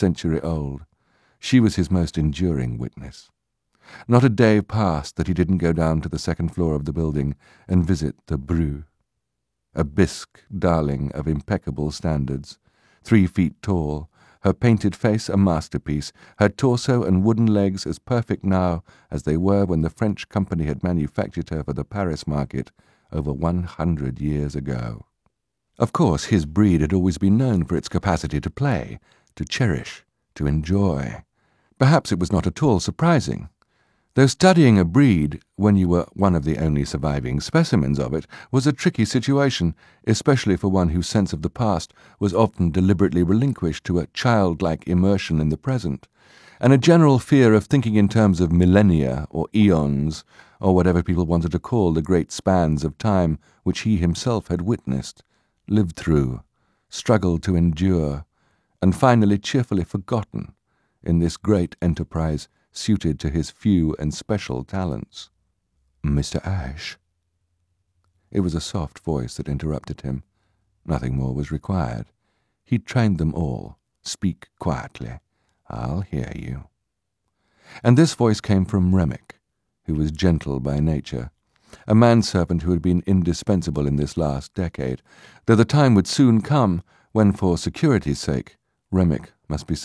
century old. She was his most enduring witness. Not a day passed that he didn't go down to the second floor of the building and visit the Bru, a bisque darling of impeccable standards, 3 feet tall, her painted face a masterpiece, her torso and wooden legs as perfect now as they were when the French company had manufactured her for the Paris market over 100 years ago. Of course, his breed had always been known for its capacity to play, to cherish, to enjoy. Perhaps it was not at all surprising. Though studying a breed, when you were one of the only surviving specimens of it, was a tricky situation, especially for one whose sense of the past was often deliberately relinquished to a childlike immersion in the present, and a general fear of thinking in terms of millennia or eons, or whatever people wanted to call the great spans of time which he himself had witnessed, lived through, struggled to endure, and finally cheerfully forgotten in this great enterprise suited to his few and special talents. "Mr. Ashe." It was a soft voice that interrupted him. Nothing more was required. He'd trained them all. Speak quietly. I'll hear you. And this voice came from Remick, who was gentle by nature, a manservant who had been indispensable in this last decade, though the time would soon come when, for security's sake, Remick must be